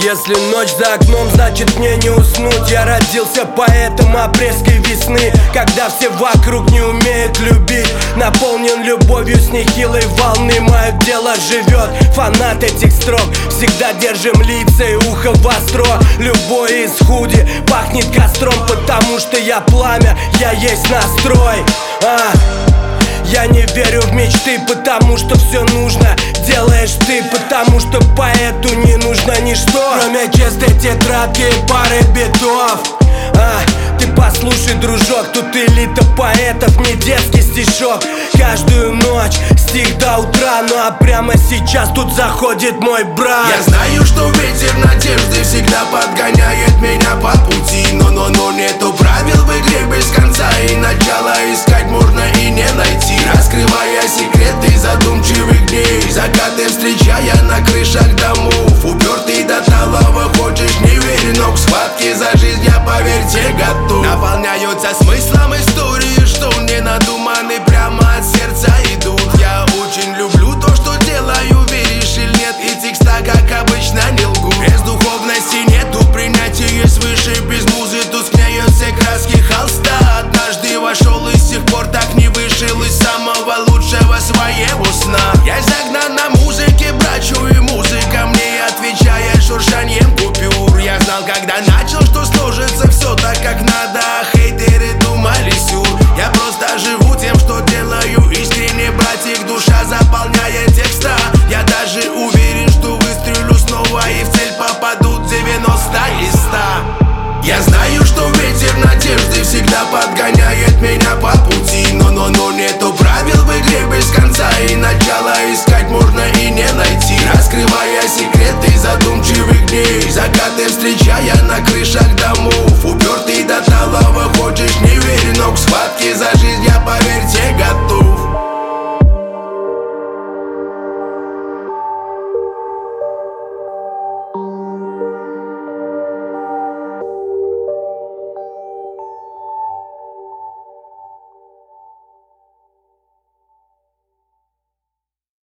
Если ночь за окном, значит мне не уснуть. Я родился поэтом апрельской весны, когда все вокруг не умеют любить. Наполнен любовью с нехилой волны. Мое дело живет, фанат этих строк. Всегда держим лица и ухо востро. Любой из худи пахнет костром, потому что я пламя, я есть настрой. Я не верю в мечты, потому что все нужно делаешь ты, потому что поэту не нужно ничто, кроме чистой тетрадки и пары битов. Ты послушай, дружок, тут элита поэтов, не детский стишок. Каждую ночь стих до утра, ну а прямо сейчас тут заходит мой брат. Я знаю, что ветер надежды всегда подгоняет меня по пути, но нету правил в игре без конца, и начала искать можно и не найти. Раскрывая секреты задумчивых дней, закаты встречая на крышах домов. Упертый до талого, хочешь не верь, но к схватке за жизнь я, поверьте, готов. Наполняются смыслом истории, что не надуманы, прямо от сердца идут. Я очень люблю то, что делаю, веришь или нет, и текста, как обычно, не лгу. Без духовности нету принятия свыше, без музы тускнеют все краски холста. Однажды вошел и с тех пор так не вышел из самого лучшего своего сна. Я загнан на музыке, брачу, и музыка мне отвечает шуршанием купюр. Я знал, когда начал, что сложится все так, как надо, а хейтеры думали сюр. Я просто живу тем, что делаю искренне, братик, душа заполняет текста. Я даже уверен, что выстрелю снова и в цель попадут 90 из 100. Я знаю, что ветер надежды всегда подгоняет меня по пути, но нету правил в игре без конца, и начала искать можно и не найти. Раскрывая секреты задумчивых дней, закаты встречая на крышах домов.